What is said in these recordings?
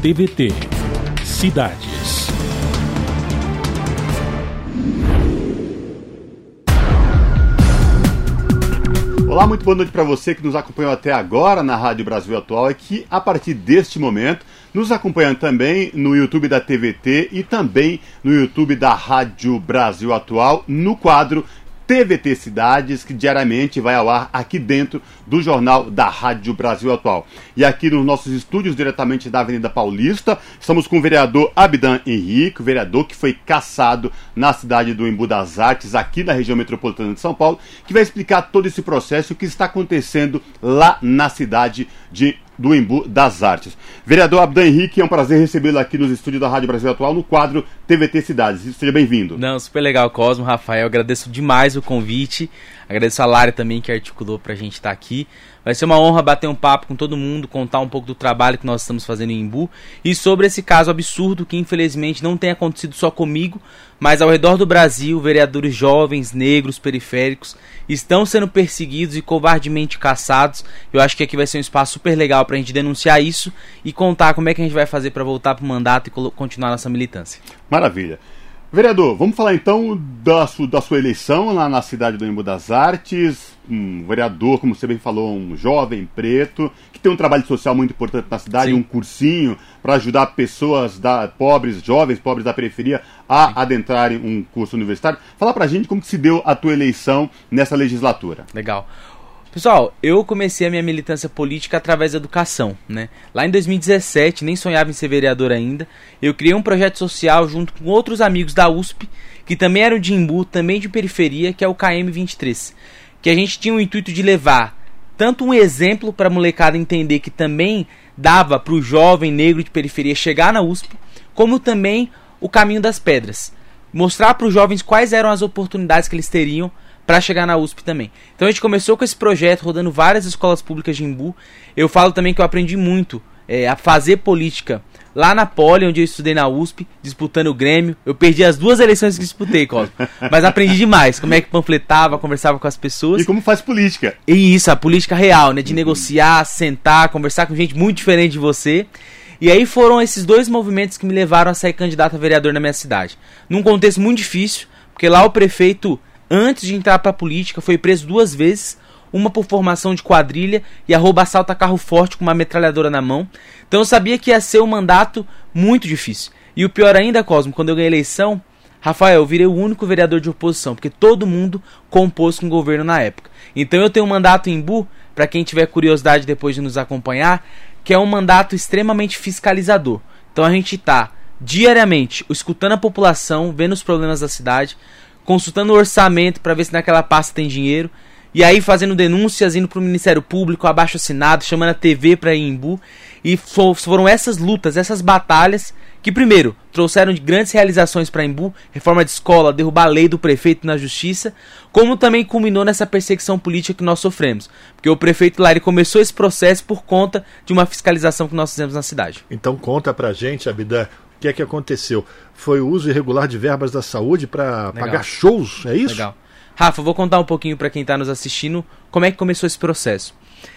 TVT Cidades. Olá, muito boa noite para você que nos acompanhou até agora na Rádio Brasil Atual e que, a partir deste momento, nos acompanha também no YouTube da TVT e também no YouTube da Rádio Brasil Atual, no quadro TVT Cidades, que diariamente vai ao ar aqui dentro do jornal da Rádio Brasil Atual. E aqui nos nossos estúdios, diretamente da Avenida Paulista, estamos com o vereador Abdan Henrique, o vereador que foi cassado na cidade do Embu das Artes, aqui na região metropolitana de São Paulo, que vai explicar todo esse processo e o que está acontecendo lá na cidade do Embu das Artes. Vereador Abdan Henrique, é um prazer recebê-lo aqui nos estúdios da Rádio Brasil Atual, no quadro TVT Cidades. Seja bem-vindo. Não, super legal, Cosmo, Rafael, agradeço demais o convite, agradeço a Lara também que articulou pra gente estar aqui. Vai ser uma honra bater um papo com todo mundo, contar um pouco do trabalho que nós estamos fazendo em Embu e sobre esse caso absurdo que infelizmente não tem acontecido só comigo, mas ao redor do Brasil, vereadores jovens, negros, periféricos estão sendo perseguidos e covardemente caçados. Eu acho que aqui vai ser um espaço super legal pra gente denunciar isso e contar como é que a gente vai fazer para voltar pro mandato e continuar nossa militância. Maravilha. Vereador, vamos falar então da sua eleição lá na cidade do Embu das Artes. Um vereador, como você bem falou, um jovem preto, que tem um trabalho social muito importante na cidade, Sim. Um cursinho para ajudar pessoas jovens pobres da periferia a adentrarem um curso universitário. Fala pra gente como que se deu a tua eleição nessa legislatura. Legal. Pessoal, eu comecei a minha militância política através da educação, né? Lá em 2017, nem sonhava em ser vereador ainda, eu criei um projeto social junto com outros amigos da USP, que também eram de Embu, também de periferia, que é o KM23, que a gente tinha o intuito de levar tanto um exemplo para a molecada entender que também dava para o jovem negro de periferia chegar na USP, como também o caminho das pedras, mostrar para os jovens quais eram as oportunidades que eles teriam para chegar na USP também. Então a gente começou com esse projeto, rodando várias escolas públicas de Embu. Eu falo também que eu aprendi muito a fazer política lá na Poli, onde eu estudei na USP, disputando o Grêmio. Eu perdi as 2 eleições que disputei, Cosmo, mas aprendi demais, como é que panfletava, conversava com as pessoas. E como faz política. E isso, a política real, né, de negociar, sentar, conversar com gente muito diferente de você. E aí foram esses 2 movimentos que me levaram a sair candidato a vereador na minha cidade. Num contexto muito difícil, porque lá o prefeito, antes de entrar pra política, foi preso 2 vezes, uma por formação de quadrilha e a roubo assalto a carro forte com uma metralhadora na mão. Então eu sabia que ia ser um mandato muito difícil. E o pior ainda, Cosmo, quando eu ganhei a eleição, Rafael, eu virei o único vereador de oposição, porque todo mundo compôs com o governo na época. Então eu tenho um mandato em Embu, pra quem tiver curiosidade depois de nos acompanhar, que é um mandato extremamente fiscalizador. Então a gente tá diariamente escutando a população, vendo os problemas da cidade, consultando o orçamento para ver se naquela pasta tem dinheiro, e aí fazendo denúncias, indo pro Ministério Público, abaixo-assinado, chamando a TV para ir em Embu. E foram essas lutas, essas batalhas que, primeiro, trouxeram de grandes realizações para Embu, reforma de escola, derrubar a lei do prefeito na justiça, como também culminou nessa perseguição política que nós sofremos. Porque o prefeito lá, ele começou esse processo por conta de uma fiscalização que nós fizemos na cidade. Então conta pra gente, Abdan, o que é que aconteceu? Foi o uso irregular de verbas da saúde para pagar shows, é isso? Legal. Rafa, eu vou contar um pouquinho para quem está nos assistindo como é que começou esse processo.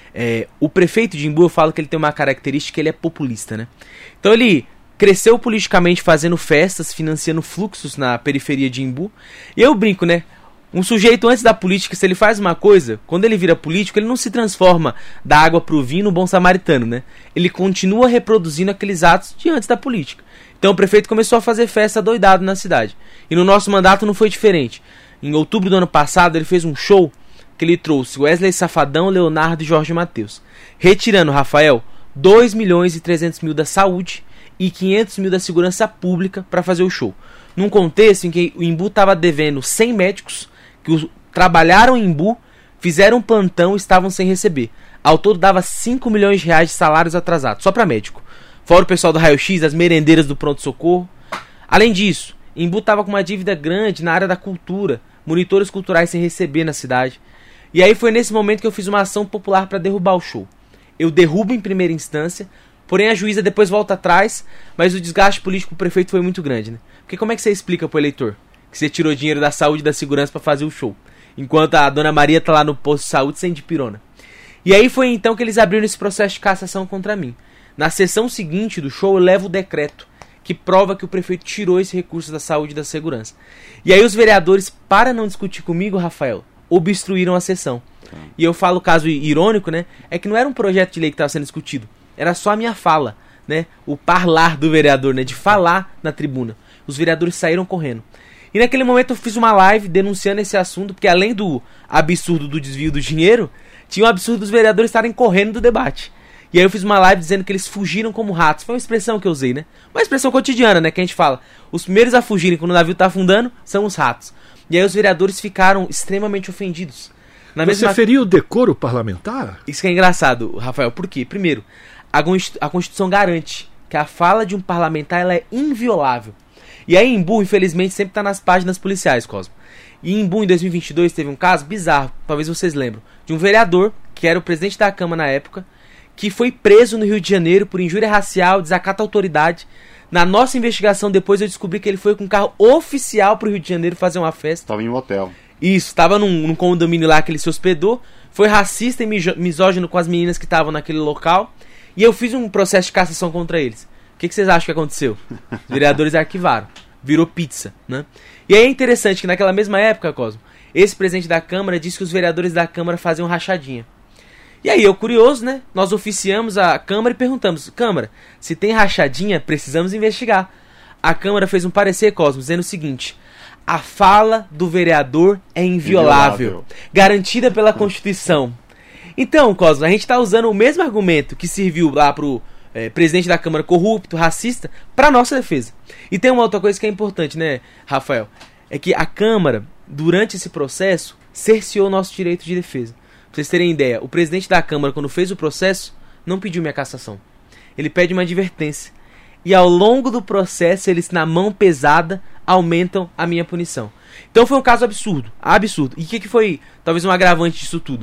O prefeito de Embu, eu falo que ele tem uma característica, ele é populista, né? Então ele cresceu politicamente fazendo festas, financiando fluxos na periferia de Embu. E eu brinco, né? Um sujeito antes da política, se ele faz uma coisa, quando ele vira político, ele não se transforma da água pro vinho no bom samaritano, né? Ele continua reproduzindo aqueles atos de antes da política. Então o prefeito começou a fazer festa doidado na cidade. E no nosso mandato não foi diferente. Em outubro do ano passado, ele fez um show que ele trouxe Wesley Safadão, Leonardo e Jorge Mateus, retirando, Rafael, 2.300.000 da saúde e 500.000 da segurança pública para fazer o show. Num contexto em que o Embu estava devendo 100 médicos que trabalharam em Embu, fizeram um plantão e estavam sem receber. Ao todo dava 5 milhões de reais de salários atrasados, só para médico. Fora o pessoal do raio-x, as merendeiras do pronto-socorro. Além disso, Embu estava com uma dívida grande na área da cultura, monitores culturais sem receber na cidade. E aí foi nesse momento que eu fiz uma ação popular para derrubar o show. Eu derrubo em primeira instância, porém a juíza depois volta atrás, mas o desgaste político do prefeito foi muito grande, né? Porque como é que você explica pro eleitor que você tirou dinheiro da saúde e da segurança para fazer o show, enquanto a dona Maria tá lá no posto de saúde sem dipirona? E aí foi então que eles abriram esse processo de cassação contra mim. Na sessão seguinte do show eu levo o decreto que prova que o prefeito tirou esse recurso da saúde e da segurança. E aí os vereadores, para não discutir comigo, Rafael, obstruíram a sessão. E eu falo o caso irônico, né? É que não era um projeto de lei que estava sendo discutido, era só a minha fala, né? O parlar do vereador, né? De falar na tribuna. Os vereadores saíram correndo. E naquele momento eu fiz uma live denunciando esse assunto, porque além do absurdo do desvio do dinheiro, tinha o absurdo dos vereadores estarem correndo do debate. E aí eu fiz uma live dizendo que eles fugiram como ratos. Foi uma expressão que eu usei, né? Uma expressão cotidiana, né? Que a gente fala. Os primeiros a fugirem quando o navio tá afundando são os ratos. E aí os vereadores ficaram extremamente ofendidos. Você feriu o decoro parlamentar? Isso que é engraçado, Rafael. Por quê? Primeiro, a Constituição garante que a fala de um parlamentar ela é inviolável. E aí Embu, infelizmente, sempre tá nas páginas policiais, Cosmo. E em Embu, em 2022, teve um caso bizarro, talvez vocês lembram, de um vereador, que era o presidente da Câmara na época, que foi preso no Rio de Janeiro por injúria racial, desacato à autoridade. Na nossa investigação, depois eu descobri que ele foi com um carro oficial pro Rio de Janeiro fazer uma festa. Estava em um hotel. Isso, estava num condomínio lá que ele se hospedou, foi racista e misógino com as meninas que estavam naquele local, e eu fiz um processo de cassação contra eles. O que vocês acham que aconteceu? Os vereadores arquivaram. Virou pizza, né? E aí é interessante que naquela mesma época, Cosmo, esse presidente da Câmara disse que os vereadores da Câmara faziam rachadinha. E aí eu, curioso, né? Nós oficiamos a Câmara e perguntamos: Câmara, se tem rachadinha, precisamos investigar. A Câmara fez um parecer, Cosmo, dizendo o seguinte: a fala do vereador é inviolável. Garantida pela Constituição. Então, Cosmo, a gente está usando o mesmo argumento que serviu lá pro presidente da Câmara corrupto, racista, para nossa defesa. E tem uma outra coisa que é importante, né, Rafael? É que a Câmara, durante esse processo, cerceou o nosso direito de defesa. Pra vocês terem ideia, o presidente da Câmara, quando fez o processo, não pediu minha cassação. Ele pede uma advertência. E ao longo do processo, eles, na mão pesada, aumentam a minha punição. Então foi um caso absurdo. Absurdo. E o que foi, talvez, um agravante disso tudo?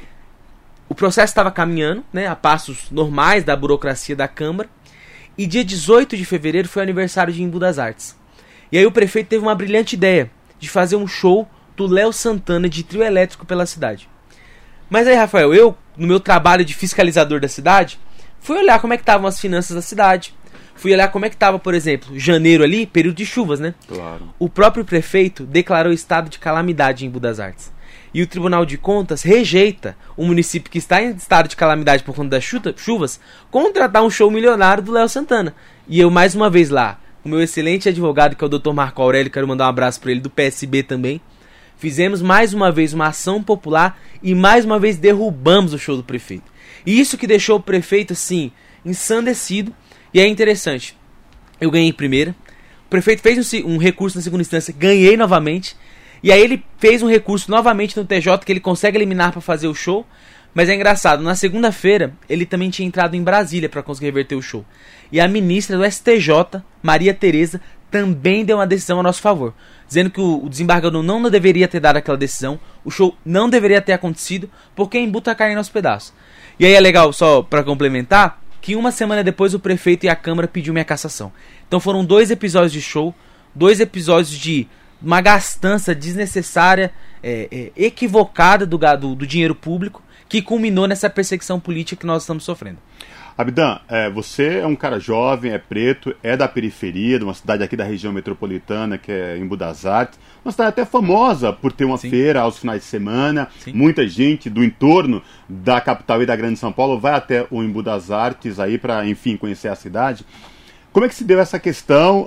O processo estava caminhando, né, a passos normais da burocracia da Câmara. E dia 18 de fevereiro foi o aniversário de Embu das Artes. E aí o prefeito teve uma brilhante ideia de fazer um show do Léo Santana de trio elétrico pela cidade. Mas aí, Rafael, eu, no meu trabalho de fiscalizador da cidade, fui olhar como é que estavam as finanças da cidade. Fui olhar como é que estava, por exemplo, janeiro ali, período de chuvas, né? Claro. O próprio prefeito declarou estado de calamidade em Embu das Artes. E o Tribunal de Contas rejeita o município que está em estado de calamidade por conta das chuvas contratar um show milionário do Léo Santana. E eu, mais uma vez lá, o meu excelente advogado, que é o Dr. Marco Aurélio, quero mandar um abraço para ele, do PSB também, fizemos mais uma vez uma ação popular e mais uma vez derrubamos o show do prefeito. E isso que deixou o prefeito, assim, ensandecido. E é interessante, eu ganhei em primeira, o prefeito fez um recurso na segunda instância, ganhei novamente. E aí ele fez um recurso novamente no TJ que ele consegue eliminar para fazer o show. Mas é engraçado, na segunda-feira ele também tinha entrado em Brasília para conseguir reverter o show. E a ministra do STJ, Maria Tereza, também deu uma decisão a nosso favor, dizendo que o desembargador não deveria ter dado aquela decisão, o show não deveria ter acontecido, porque Embu tá caindo aos pedaços. E aí é legal, só para complementar, que uma semana depois o prefeito e a Câmara pediu minha cassação. Então foram 2 episódios de show, 2 episódios de uma gastança desnecessária, equivocada do dinheiro público, que culminou nessa perseguição política que nós estamos sofrendo. Abdan, você é um cara jovem, é preto, é da periferia, de uma cidade aqui da região metropolitana, que é Embu das Artes, uma cidade até famosa por ter uma feira aos finais de semana. Sim. Muita gente do entorno da capital e da Grande São Paulo vai até o Embu das Artes aí para, enfim, conhecer a cidade. Como é que se deu essa questão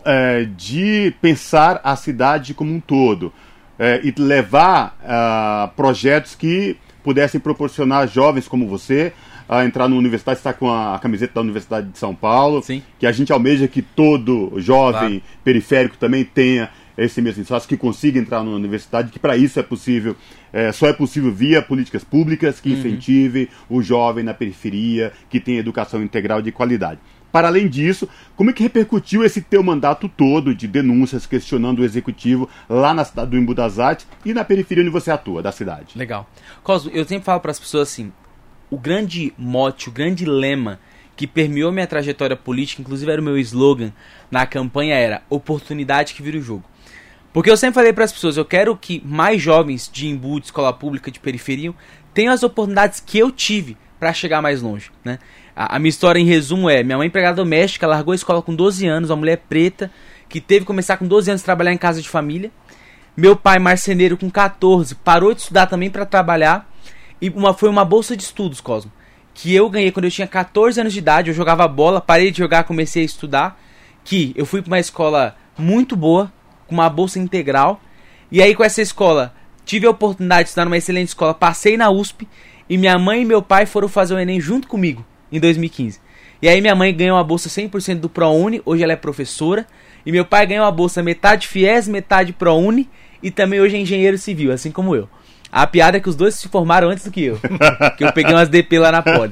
de pensar a cidade como um todo e levar projetos que pudessem proporcionar jovens como você a entrar na universidade, está com a camiseta da Universidade de São Paulo, sim, que a gente almeja que todo jovem periférico também tenha esse mesmo espaço, que consiga entrar na universidade, que para isso é possível, só é possível via políticas públicas que incentivem o jovem na periferia, que tenha educação integral de qualidade. Para além disso, como é que repercutiu esse teu mandato todo de denúncias questionando o executivo lá na cidade do Embu das Artes e na periferia onde você atua, da cidade? Legal. Cosmo, eu sempre falo para as pessoas assim, o grande mote, o grande lema que permeou minha trajetória política, inclusive era o meu slogan na campanha, era oportunidade que vira o jogo. Porque eu sempre falei para as pessoas, eu quero que mais jovens de Embu, de escola pública, de periferia, tenham as oportunidades que eu tive para chegar mais longe, né? A minha história em resumo é, minha mãe empregada doméstica, largou a escola com 12 anos, uma mulher preta, que teve que começar com 12 anos a trabalhar em casa de família. Meu pai, marceneiro, com 14, parou de estudar também para trabalhar, e foi uma bolsa de estudos, Cosmo, que eu ganhei quando eu tinha 14 anos de idade. Eu jogava bola, parei de jogar, comecei a estudar, que eu fui para uma escola muito boa, com uma bolsa integral, e aí com essa escola tive a oportunidade de estudar numa excelente escola, passei na USP, e minha mãe e meu pai foram fazer o Enem junto comigo, em 2015. E aí minha mãe ganhou uma bolsa 100% do ProUni, hoje ela é professora, e meu pai ganhou uma bolsa metade FIES, metade ProUni, e também hoje é engenheiro civil, assim como eu. A piada é que os dois se formaram antes do que eu, que eu peguei umas DP lá na Poli.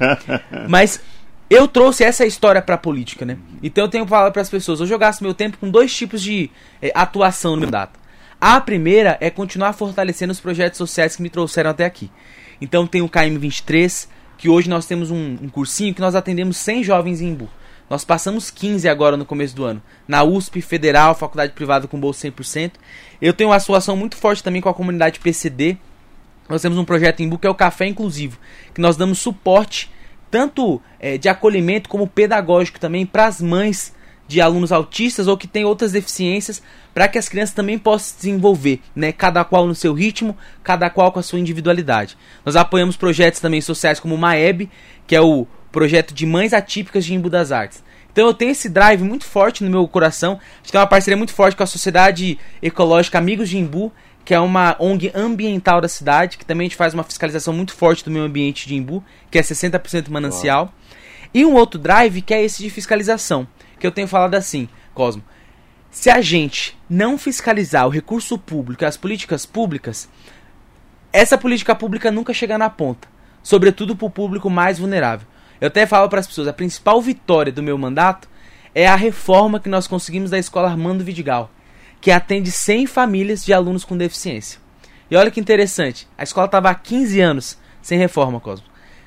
Mas eu trouxe essa história pra política, né? Então eu tenho que falar pras pessoas, eu jogasse meu tempo com 2 tipos de atuação no meu mandato. A primeira é continuar fortalecendo os projetos sociais que me trouxeram até aqui. Então tem o KM23, que hoje nós temos um cursinho que nós atendemos 100 jovens em Imbu. Nós passamos 15 agora no começo do ano. Na USP, Federal, faculdade privada com bolsa 100%. Eu tenho uma atuação muito forte também com a comunidade PCD. Nós temos um projeto em Imbu que é o Café Inclusivo, que nós damos suporte tanto de acolhimento como pedagógico também para as mães de alunos autistas ou que têm outras deficiências, para que as crianças também possam se desenvolver, né? Cada qual no seu ritmo, cada qual com a sua individualidade. Nós apoiamos projetos também sociais como o MAEB, que é o projeto de mães atípicas de Imbu das Artes. Então eu tenho esse drive muito forte no meu coração. A gente tem uma parceria muito forte com a Sociedade Ecológica Amigos de Imbu, que é uma ONG ambiental da cidade, que também a gente faz uma fiscalização muito forte do meio ambiente de Imbu, que é 60% manancial. Uau. E um outro drive que é esse de fiscalização, que eu tenho falado assim, Cosmo, se a gente não fiscalizar o recurso público e as políticas públicas, essa política pública nunca chega na ponta, sobretudo para o público mais vulnerável. Eu até falo para as pessoas, a principal vitória do meu mandato é a reforma que nós conseguimos da escola Armando Vidigal, que atende 100 famílias de alunos com deficiência. E olha que interessante, a escola estava há 15 anos sem reforma, Cosmo.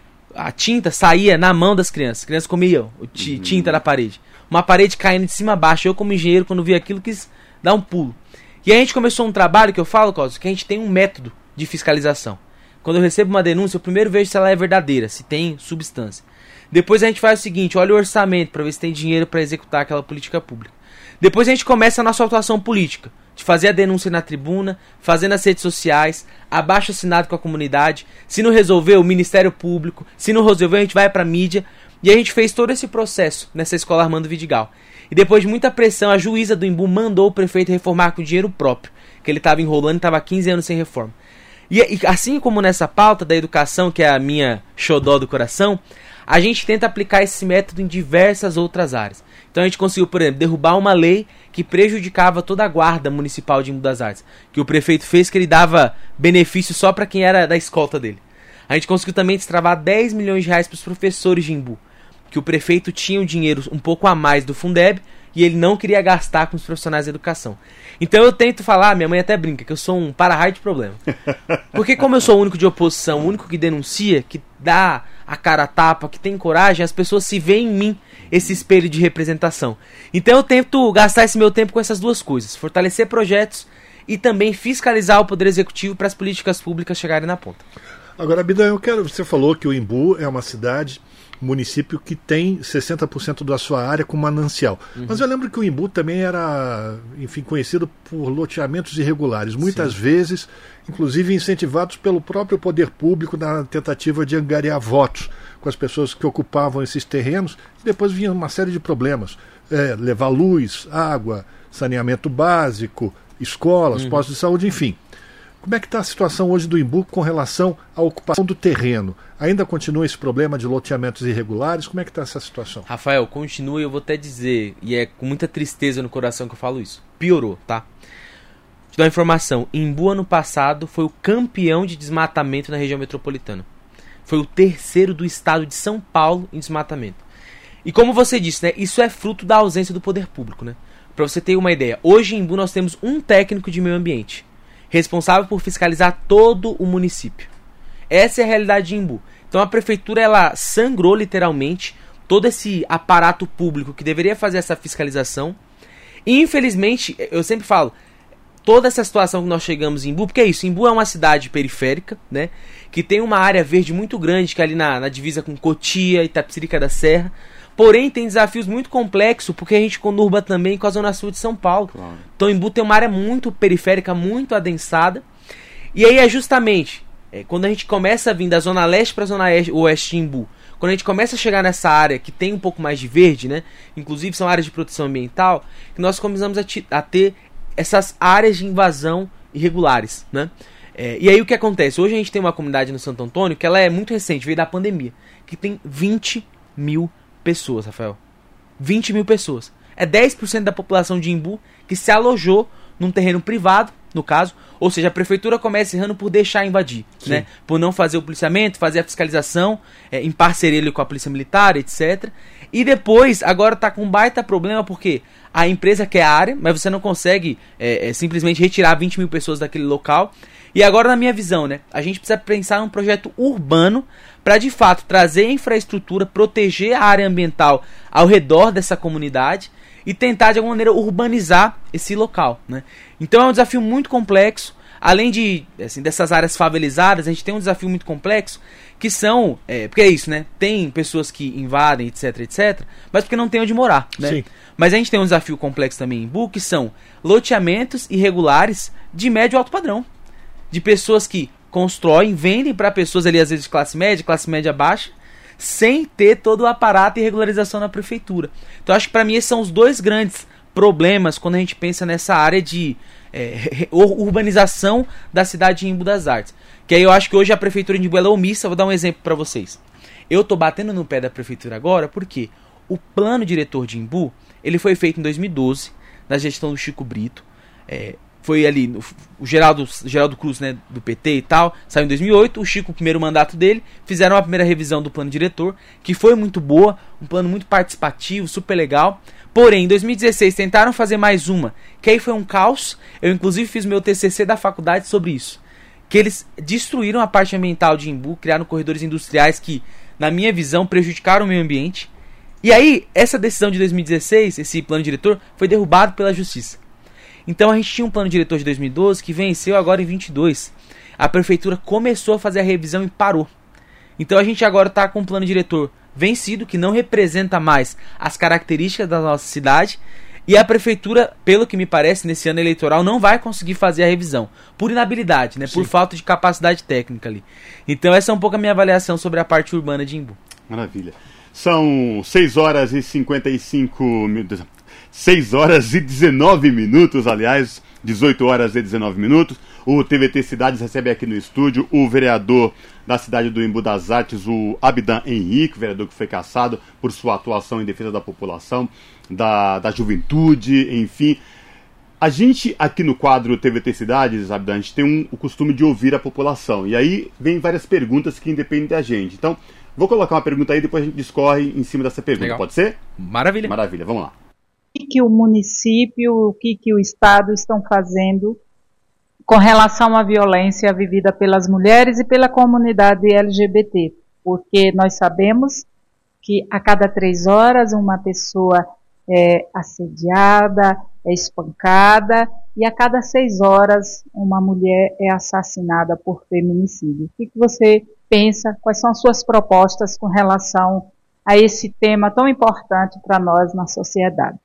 A tinta saía na mão das crianças, as crianças comiam tinta na parede. Uma parede caindo de cima a baixo. Eu, como engenheiro, quando vi aquilo, quis dar um pulo. E aí a gente começou um trabalho que eu falo, Cosmo, que a gente tem um método de fiscalização. Quando eu recebo uma denúncia, eu primeiro vejo se ela é verdadeira, se tem substância. Depois a gente faz o seguinte, olha o orçamento para ver se tem dinheiro para executar aquela política pública. Depois a gente começa a nossa atuação política, de fazer a denúncia na tribuna, fazer nas redes sociais, abaixo assinado com a comunidade. Se não resolver, o Ministério Público. Se não resolver, a gente vai para a mídia. E a gente fez todo esse processo nessa escola Armando Vidigal. E depois de muita pressão, a juíza do Imbu mandou o prefeito reformar com dinheiro próprio, que ele estava enrolando e estava há 15 anos sem reforma. E assim como nessa pauta da educação, que é a minha xodó do coração, a gente tenta aplicar esse método em diversas outras áreas. Então a gente conseguiu, por exemplo, derrubar uma lei que prejudicava toda a guarda municipal de Imbu das Artes, que o prefeito fez, que ele dava benefício só para quem era da escolta dele. A gente conseguiu também destravar 10 milhões de reais para os professores de Imbu, que o prefeito tinha o dinheiro um pouco a mais do Fundeb e ele não queria gastar com os profissionais da educação. Então eu tento falar, minha mãe até brinca, que eu sou um para-raio de problema. Porque como eu sou o único de oposição, o único que denuncia, que dá a cara a tapa, que tem coragem, as pessoas se veem em mim esse espelho de representação. Então eu tento gastar esse meu tempo com essas duas coisas, fortalecer projetos e também fiscalizar o Poder Executivo para as políticas públicas chegarem na ponta. Agora, Abida, você falou que o Imbu é uma cidade, município que tem 60% da sua área com manancial. Mas eu lembro que o Imbu também era, enfim, conhecido por loteamentos irregulares, muitas vezes, inclusive incentivados pelo próprio poder público na tentativa de angariar votos com as pessoas que ocupavam esses terrenos, e depois vinha uma série de problemas. Levar luz, água, saneamento básico, escolas, postos de saúde, enfim. Como é que está a situação hoje do Imbu com relação à ocupação do terreno? Ainda continua esse problema de loteamentos irregulares? Como é que está essa situação? Rafael, continua, e eu vou até dizer, e é com muita tristeza no coração que eu falo isso, piorou, tá? Te dar uma informação, Imbu ano passado foi o campeão de desmatamento na região metropolitana. Foi o terceiro do estado de São Paulo em desmatamento. E como você disse, né, isso é fruto da ausência do poder público, né? Para você ter uma ideia, hoje em Imbu nós temos um técnico de meio ambiente, responsável por fiscalizar todo o município. Essa é a realidade de Imbu. Então a prefeitura, ela sangrou literalmente todo esse aparato público que deveria fazer essa fiscalização. E infelizmente, eu sempre falo, toda essa situação que nós chegamos em Imbu, porque é isso, Imbu é uma cidade periférica, né, que tem uma área verde muito grande, que é ali na divisa com Cotia, Itapecerica da Serra, porém tem desafios muito complexos, porque a gente conurba também com a Zona Sul de São Paulo. Claro. Então Imbu tem uma área muito periférica, muito adensada, e aí é justamente quando a gente começa a vir da Zona Leste para a Zona Oeste de Imbu, quando a gente começa a chegar nessa área que tem um pouco mais de verde, né, inclusive são áreas de proteção ambiental, que nós começamos a ter essas áreas de invasão irregulares, né? E aí o que acontece? Hoje a gente tem uma comunidade no Santo Antônio que ela é muito recente, veio da pandemia, que tem 20 mil pessoas, Rafael. 20 mil pessoas. É 10% da população de Imbu que se alojou num terreno privado, no caso, ou seja, a prefeitura começa errando por deixar invadir, né? Por não fazer o policiamento, fazer a fiscalização, em parceria com a polícia militar, etc. E depois, agora tá com um baita problema porque a empresa quer a área, mas você não consegue simplesmente retirar 20 mil pessoas daquele local. E agora, na minha visão, né, a gente precisa pensar num projeto urbano para, de fato, trazer infraestrutura, proteger a área ambiental ao redor dessa comunidade e tentar, de alguma maneira, urbanizar esse local, né? Então é um desafio muito complexo. Além de, assim, dessas áreas favelizadas, a gente tem um desafio muito complexo, que são, porque é isso, né? Tem pessoas que invadem, etc, etc, mas porque não tem onde morar, né? Sim. Mas a gente tem um desafio complexo também em Imbu, que são loteamentos irregulares de médio e alto padrão. De pessoas que constroem, vendem para pessoas ali, às vezes de classe média baixa, sem ter todo o aparato e regularização na prefeitura. Então acho que para mim esses são os dois grandes problemas quando a gente pensa nessa área de urbanização da cidade de Imbu das Artes. Que aí eu acho que hoje a prefeitura de Imbu é omissa. Vou dar um exemplo para vocês. Eu tô batendo no pé da prefeitura agora porque o plano diretor de Imbu, ele foi feito em 2012, na gestão do Chico Brito. Foi ali o Geraldo Cruz, né, do PT e tal, saiu em 2008, o Chico, o primeiro mandato dele, fizeram a primeira revisão do plano diretor, que foi muito boa, um plano muito participativo, super legal. Porém, em 2016 tentaram fazer mais uma, que aí foi um caos. Eu inclusive fiz meu TCC da faculdade sobre isso, que eles destruíram a parte ambiental de Imbu, criaram corredores industriais que, na minha visão, prejudicaram o meio ambiente. E aí, essa decisão de 2016, esse plano diretor, foi derrubado pela justiça. Então a gente tinha um plano diretor de 2012 que venceu agora em 22. A prefeitura começou a fazer a revisão e parou. Então a gente agora está com um plano diretor vencido, que não representa mais as características da nossa cidade. E a prefeitura, pelo que me parece, nesse ano eleitoral, não vai conseguir fazer a revisão. Por inabilidade, né? Por falta de capacidade técnica ali. Então essa é um pouco a minha avaliação sobre a parte urbana de Imbu. Maravilha. São 6 horas e 55 minutos. 6 horas e 19 minutos, aliás, 18 horas e 19 minutos. O TVT Cidades recebe aqui no estúdio o vereador da cidade do Imbu das Artes, o Abdan Henrique, vereador que foi cassado por sua atuação em defesa da população, da juventude, enfim. A gente, aqui no quadro TVT Cidades, Abdan, a gente tem o costume de ouvir a população. E aí vem várias perguntas que independem da gente. Então, vou colocar uma pergunta aí e depois a gente discorre em cima dessa pergunta. Legal. Pode ser? Maravilha. Maravilha, vamos lá. O que o município, o que o Estado estão fazendo com relação à violência vivida pelas mulheres e pela comunidade LGBT? Porque nós sabemos que a cada 3 horas uma pessoa é assediada, é espancada, e a cada 6 horas uma mulher é assassinada por feminicídio. O que você pensa? Quais são as suas propostas com relação a esse tema tão importante para nós na sociedade?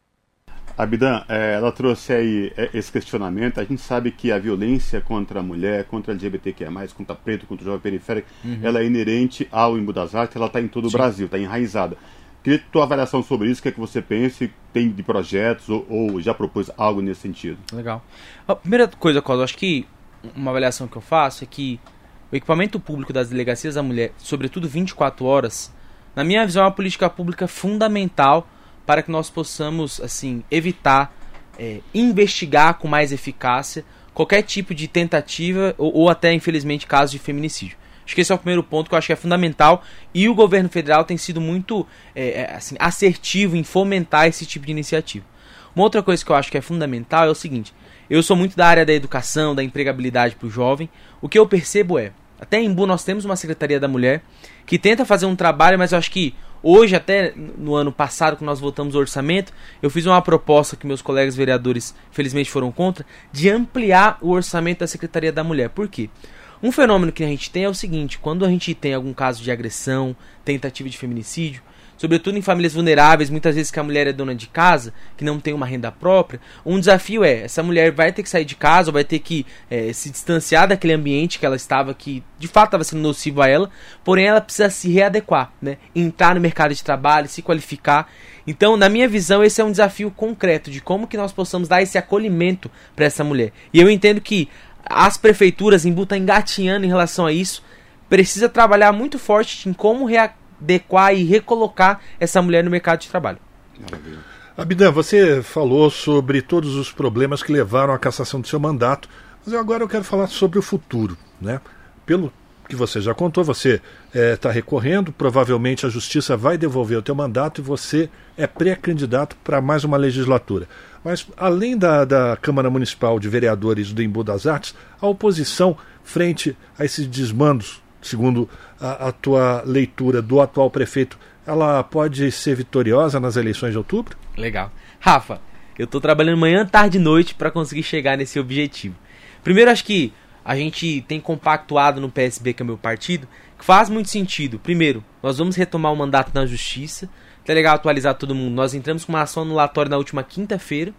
Abdan, ela trouxe aí esse questionamento. A gente sabe que a violência contra a mulher, contra a LGBTQIA+, contra preto, contra o jovem periférico, ela é inerente ao Imbu das Artes, ela está em todo o Brasil, está enraizada. Queria tua avaliação sobre isso, o que é que você pensa, tem de projetos ou já propôs algo nesse sentido? Legal. A primeira coisa, Cosmo, acho que uma avaliação que eu faço é que o equipamento público das delegacias da mulher, sobretudo 24 horas, na minha visão é uma política pública fundamental para que nós possamos, assim, evitar, investigar com mais eficácia qualquer tipo de tentativa ou até, infelizmente, casos de feminicídio. Acho que esse é o primeiro ponto que eu acho que é fundamental, e o governo federal tem sido muito assim, assertivo em fomentar esse tipo de iniciativa. Uma outra coisa que eu acho que é fundamental é o seguinte: eu sou muito da área da educação, da empregabilidade para o jovem. O que eu percebo até em Imbu nós temos uma Secretaria da Mulher que tenta fazer um trabalho, mas eu acho que Hoje, até no ano passado, quando nós votamos o orçamento, eu fiz uma proposta que meus colegas vereadores, felizmente, foram contra, de ampliar o orçamento da Secretaria da Mulher. Por quê? Um fenômeno que a gente tem é o seguinte: quando a gente tem algum caso de agressão, tentativa de feminicídio, sobretudo em famílias vulneráveis, muitas vezes que a mulher é dona de casa, que não tem uma renda própria, um desafio é, essa mulher vai ter que sair de casa, ou vai ter que se distanciar daquele ambiente que ela estava, que de fato estava sendo nocivo a ela, porém ela precisa se readequar, né? Entrar no mercado de trabalho, se qualificar. Então, na minha visão, esse é um desafio concreto de como que nós possamos dar esse acolhimento para essa mulher. E eu entendo que as prefeituras, Embu está engatinhando em relação a isso, precisa trabalhar muito forte em como adequar e recolocar essa mulher no mercado de trabalho. Abdan, você falou sobre todos os problemas que levaram à cassação do seu mandato, mas agora eu quero falar sobre o futuro, né? Pelo que você já contou, você está recorrendo, provavelmente a Justiça vai devolver o teu mandato e você é pré-candidato para mais uma legislatura. Mas além da Câmara Municipal de Vereadores do Embu das Artes, a oposição frente a esses desmandos, segundo a tua leitura do atual prefeito, ela pode ser vitoriosa nas eleições de outubro? Legal. Rafa, eu estou trabalhando manhã, tarde e noite para conseguir chegar nesse objetivo. Primeiro, acho que a gente tem compactuado no PSB, que é o meu partido, que faz muito sentido. Primeiro, nós vamos retomar o mandato na Justiça. É legal atualizar todo mundo. Nós entramos com uma ação anulatória na última quinta-feira.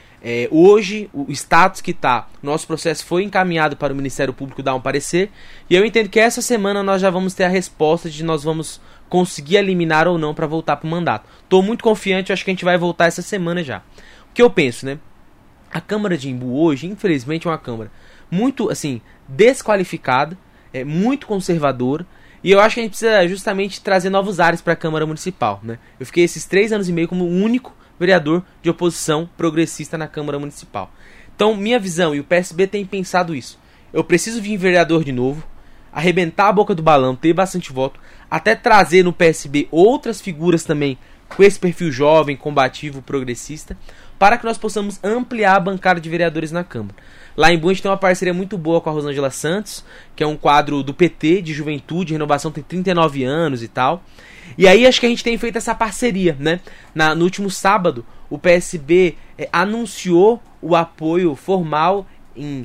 Hoje, o status que está, nosso processo foi encaminhado para o Ministério Público dar um parecer, e eu entendo que essa semana nós já vamos ter a resposta de nós vamos conseguir eliminar ou não para voltar para o mandato. Estou muito confiante, acho que a gente vai voltar essa semana já. O que eu penso, né? A Câmara de Embu hoje, infelizmente, é uma Câmara muito, assim, desqualificada, muito conservadora, e eu acho que a gente precisa justamente trazer novos ares para a Câmara Municipal, né? Eu fiquei esses 3 anos e meio como o único vereador de oposição progressista na Câmara Municipal. Então, minha visão, e o PSB tem pensado isso, eu preciso vir vereador de novo, arrebentar a boca do balão, ter bastante voto, até trazer no PSB outras figuras também com esse perfil jovem, combativo, progressista, para que nós possamos ampliar a bancada de vereadores na Câmara. Lá em Embu a gente tem uma parceria muito boa com a Rosângela Santos, que é um quadro do PT, de juventude, renovação, tem 39 anos e tal. E aí acho que a gente tem feito essa parceria, né? No último sábado, o PSB anunciou o apoio formal em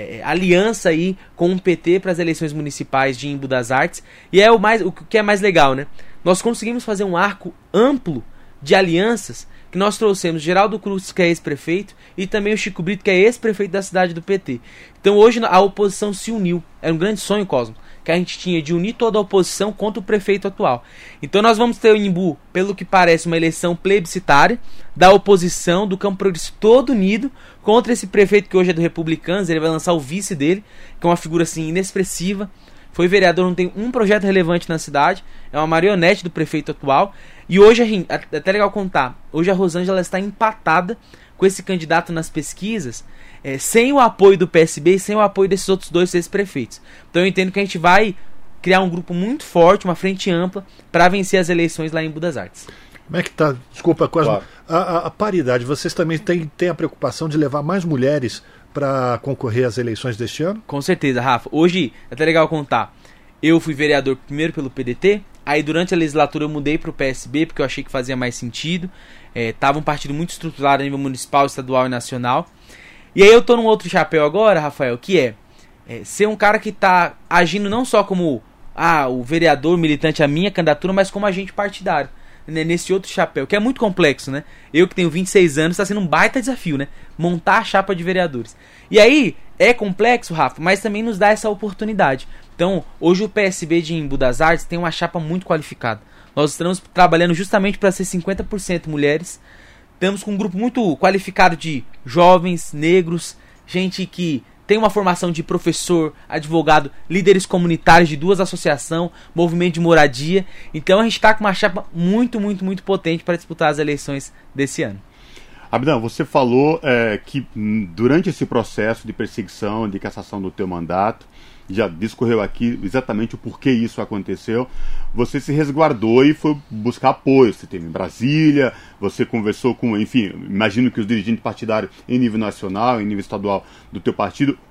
aliança aí com o PT para as eleições municipais de Embu das Artes. E o que é mais legal, né? Nós conseguimos fazer um arco amplo de alianças, que nós trouxemos Geraldo Cruz, que é ex-prefeito, e também o Chico Brito, que é ex-prefeito da cidade do PT. Então hoje a oposição se uniu. Era um grande sonho, Cosmo, que a gente tinha de unir toda a oposição contra o prefeito atual. Então nós vamos ter em Embu, pelo que parece, uma eleição plebiscitária da oposição, do campo progressista todo unido contra esse prefeito que hoje é do Republicanos. Ele vai lançar o vice dele, que é uma figura assim inexpressiva. Foi vereador, não tem um projeto relevante na cidade, é uma marionete do prefeito atual. E hoje, até legal contar, hoje a Rosângela está empatada com esse candidato nas pesquisas, sem o apoio do PSB e sem o apoio desses outros 2 ex-prefeitos. Então eu entendo que a gente vai criar um grupo muito forte, uma frente ampla, para vencer as eleições lá em Embu das Artes. Como é que tá? Desculpa, Cosmo. Claro. A paridade, vocês também têm a preocupação de levar mais mulheres para concorrer às eleições deste ano? Com certeza, Rafa. Hoje, é até legal contar, eu fui vereador primeiro pelo PDT, aí durante a legislatura eu mudei para o PSB, porque eu achei que fazia mais sentido. Tava um partido muito estruturado a nível municipal, estadual e nacional. E aí eu tô num outro chapéu agora, Rafael, que é ser um cara que tá agindo não só como o vereador militante, a minha candidatura, mas como agente partidário, né, nesse outro chapéu, que é muito complexo, né? Eu que tenho 26 anos, está sendo um baita desafio, né? Montar a chapa de vereadores. E aí, é complexo, Rafa, mas também nos dá essa oportunidade. Então, hoje o PSB de Embu das Artes tem uma chapa muito qualificada. Nós estamos trabalhando justamente para ser 50% mulheres. Estamos com um grupo muito qualificado de jovens, negros, gente que tem uma formação de professor, advogado, líderes comunitários de 2 associações, movimento de moradia. Então a gente está com uma chapa muito, muito, muito potente para disputar as eleições desse ano. Abdan, você falou que durante esse processo de perseguição, de cassação do teu mandato, já discorreu aqui exatamente o porquê isso aconteceu, você se resguardou e foi buscar apoio. Você esteve em Brasília, você conversou com, enfim, imagino que os dirigentes partidários em nível nacional, em nível estadual do teu partido.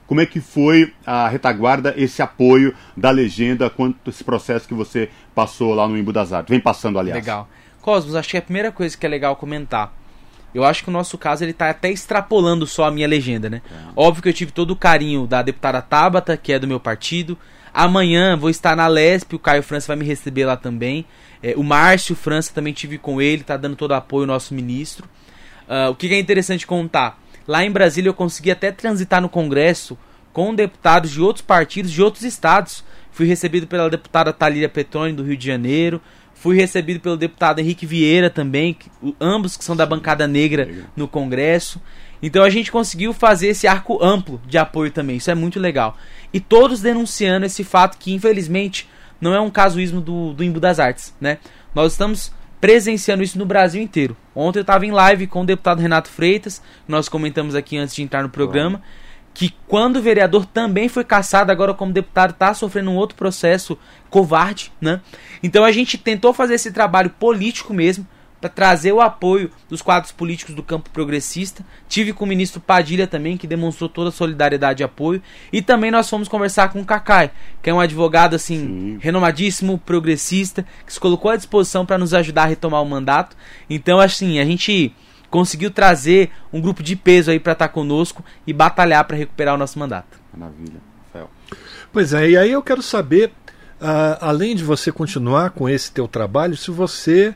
como é que foi a retaguarda, esse apoio da legenda quanto esse processo que você passou lá no Embu das Artes. Vem passando, aliás. Legal. Cosmos, acho que a primeira coisa que é legal comentar, eu acho que o nosso caso ele tá até extrapolando só a minha legenda, né? Óbvio que eu tive todo o carinho da deputada Tabata, que é do meu partido. Amanhã vou estar na Lesp, o Caio França vai me receber lá também. O Márcio França também tive com ele, tá dando todo o apoio ao nosso ministro. O que é interessante contar? Lá em Brasília eu consegui até transitar no Congresso com deputados de outros partidos, de outros estados. Fui recebido pela deputada Thalíria Petroni, do Rio de Janeiro. Fui recebido pelo deputado Henrique Vieira também, ambos que são da bancada negra no Congresso. Então a gente conseguiu fazer esse arco amplo de apoio também, isso é muito legal. E todos denunciando esse fato que, infelizmente, não é um casuísmo do Embu das Artes, né? Nós estamos presenciando isso no Brasil inteiro. Ontem eu estava em live com o deputado Renato Freitas, que nós comentamos aqui antes de entrar no programa, que quando o vereador também foi cassado, agora como deputado está sofrendo um outro processo covarde, né? Então a gente tentou fazer esse trabalho político mesmo, para trazer o apoio dos quadros políticos do campo progressista. Tive com o ministro Padilha também, que demonstrou toda a solidariedade e apoio. E também nós fomos conversar com o Cacai, que é um advogado assim renomadíssimo, progressista, que se colocou à disposição para nos ajudar a retomar o mandato. Então, assim, a gente conseguiu trazer um grupo de peso aí para estar conosco e batalhar para recuperar o nosso mandato. Maravilha, Rafael. Pois é, e aí eu quero saber, além de você continuar com esse teu trabalho, se você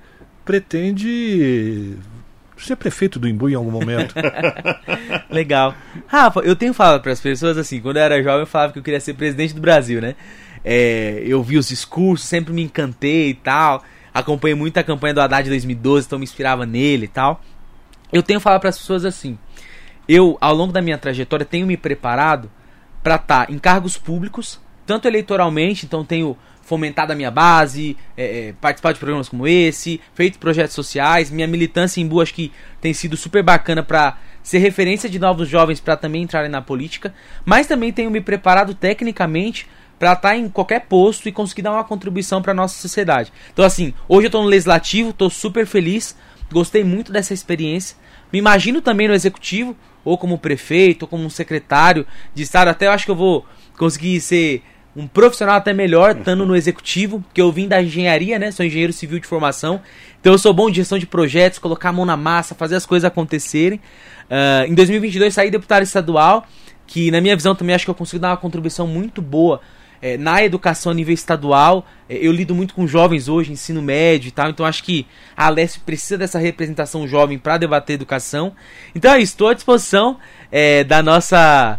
pretende ser prefeito do Embu em algum momento. Legal. Rafa, eu tenho falado para as pessoas assim, quando eu era jovem eu falava que eu queria ser presidente do Brasil, né? Eu vi os discursos, sempre me encantei e tal. Acompanhei muito a campanha do Haddad de 2012, então me inspirava nele e tal. Eu tenho falado para as pessoas assim, eu, ao longo da minha trajetória, tenho me preparado para estar em cargos públicos, tanto eleitoralmente, então tenho fomentado a minha base, participado de programas como esse, feito projetos sociais. Minha militância em Embu acho que tem sido super bacana para ser referência de novos jovens para também entrarem na política, mas também tenho me preparado tecnicamente para estar em qualquer posto e conseguir dar uma contribuição para a nossa sociedade. Então assim, hoje eu estou no Legislativo, estou super feliz, gostei muito dessa experiência, me imagino também no Executivo, ou como prefeito, ou como um secretário de Estado. Até eu acho que eu vou conseguir ser um profissional até melhor estando no Executivo, porque eu vim da engenharia, né? Sou engenheiro civil de formação, então eu sou bom de gestão de projetos, colocar a mão na massa, fazer as coisas acontecerem. Em 2022 saí deputado estadual, que na minha visão também acho que eu consigo dar uma contribuição muito boa na educação a nível estadual. Eu lido muito com jovens hoje, ensino médio e tal, então acho que a Alesp precisa dessa representação jovem para debater educação. Então estou à disposição da nossa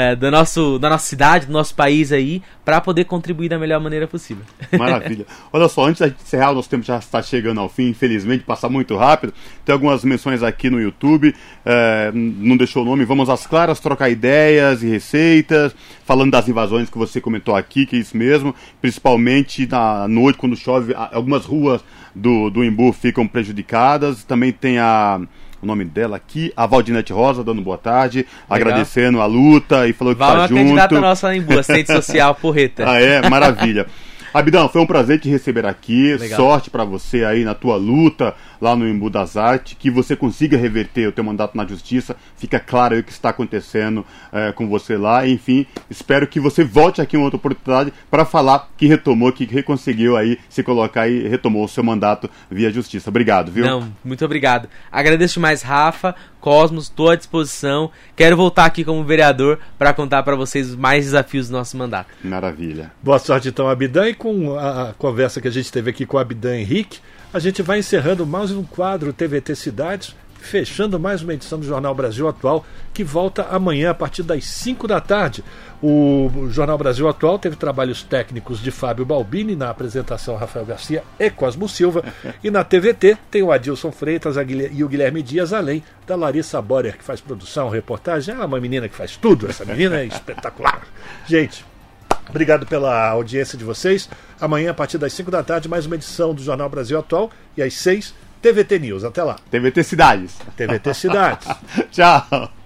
cidade, do nosso país aí, para poder contribuir da melhor maneira possível. Maravilha. Olha só, antes de encerrar, o nosso tempo já está chegando ao fim, infelizmente, passa muito rápido. Tem algumas menções aqui no YouTube, não deixou o nome, vamos às claras, trocar ideias e receitas, falando das invasões que você comentou aqui, que é isso mesmo, principalmente na noite, quando chove, algumas ruas do Embu ficam prejudicadas. Também tem o nome dela aqui, a Valdinete Rosa, dando boa tarde, legal, agradecendo a luta e falou que tá junto. Candidata nossa lá em Embu, assistente social, porreta. Maravilha. Abidão, foi um prazer te receber aqui, legal, sorte pra você aí na tua luta lá no Embu das Artes, que você consiga reverter o teu mandato na justiça, fica claro aí o que está acontecendo com você lá, enfim, espero que você volte aqui em outra oportunidade para falar que retomou, que conseguiu aí se colocar e retomou o seu mandato via justiça. Obrigado, viu? Não, muito obrigado. Agradeço demais, Rafa, Cosmos, estou à disposição, quero voltar aqui como vereador para contar para vocês os mais desafios do nosso mandato. Maravilha. Boa sorte então, Abidã, e com a conversa que a gente teve aqui com o Abidã Henrique, a gente vai encerrando mais um quadro TVT Cidades, fechando mais uma edição do Jornal Brasil Atual, que volta amanhã a partir das 5 da tarde. O Jornal Brasil Atual teve trabalhos técnicos de Fábio Balbini, na apresentação Rafael Garcia e Cosmo Silva, e na TVT tem o Adilson Freitas e o Guilherme Dias, além da Larissa Borer, que faz produção, reportagem. É uma menina que faz tudo, essa menina é espetacular. Gente, obrigado pela audiência de vocês. Amanhã, a partir das 5 da tarde, mais uma edição do Jornal Brasil Atual, e às 6, TVT News. Até lá. TVT Cidades. TVT Cidades. Tchau.